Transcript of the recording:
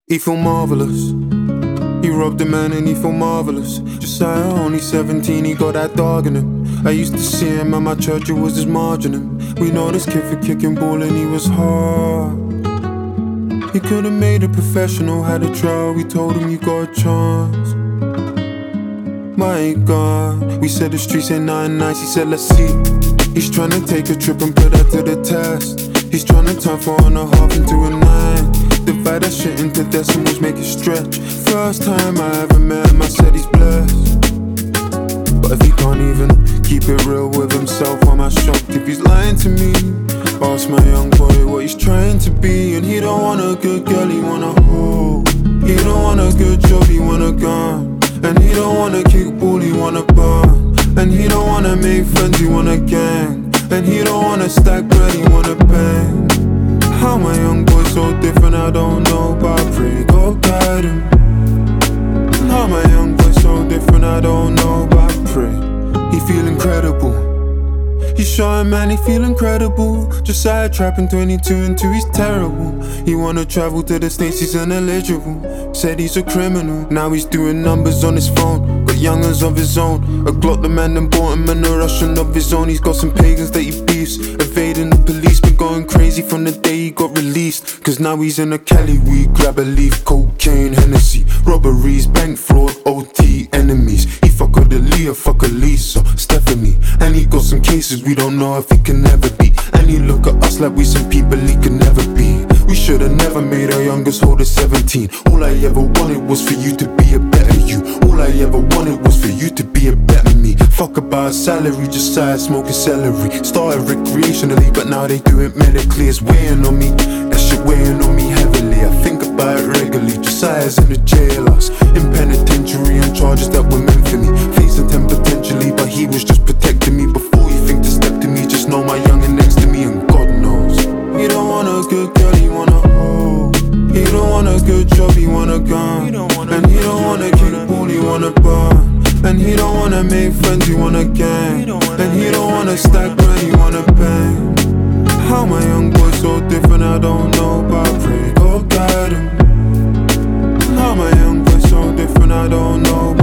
He feel marvelous. He robbed a man and he feel marvelous. Josiah, only 17, he got that dog in him. I used to see him at my church, it was his margin. We know this kid for kicking ball and he was hard. He could've made a professional, had a trial, we told him you got a chance. My God, we said the streets ain't nothing nice, he said let's see. He's tryna take a trip and put that to the test. He's tryna turn 4.5 into a 9. Divide that shit into decimals, make it stretch. First time I ever met him, I said he's blessed. But if he can't even keep it real with himself, am I shocked if he's lying to me? Ask my young boy what he's trying to be. And he don't want a good girl, he want a hoe. He don't want a good job, he want a gun. And he don't wanna kick ball, he want a bun. And he don't wanna make friends, he want a gang. And he don't wanna stack bread, he wanna bang. How my young boy so different, I don't know, but I pray God guide him. How my young boy so different, I don't know, but I pray he feel incredible. He's showing man, he feel incredible. Josiah trapping 22 and 2, he's terrible. He wanna travel to the States, he's ineligible. Said he's a criminal, now he's doing numbers on his phone. Got youngers of his own, a Glock the man and bought him and a Russian of his own. He's got some pagans that he beefs, evading the police, been going crazy from the day he got released. Cause now he's in a Cali weed, grab a leaf, cocaine, Hennessy, robberies, bank fraud, OT, enemies. He fuck with Aaliyah, fuck Lisa, Stephanie. And he got some cases we don't know if he can ever be. And he look at us like we some people he can never be. We should've never made our youngest hold at 17. All I ever wanted was for you to be a better you. All I ever wanted was for you to be a better me. Fuck about a salary, just side smoking celery. Started recreationally, but now they do it medically. It's weighing on me, that shit weighing on me heavily. I think about it regularly. Josiah's in the jailhouse, in penitentiary on charges that were meant for me. Facing 10 potentially, but he was just protecting me. Before you think to step to me, just know my youngin' next to me, and God knows he don't want a good girl, he want a hoe. He don't want a good job, he want a gun. And he don't wanna kick ball, he want a bar. And he don't wanna make friends, he want a gang. And he don't wanna stack bread, he wanna bang. How my young boy so different, I don't know, but I pray God guide him. How my young boy so different, I don't know.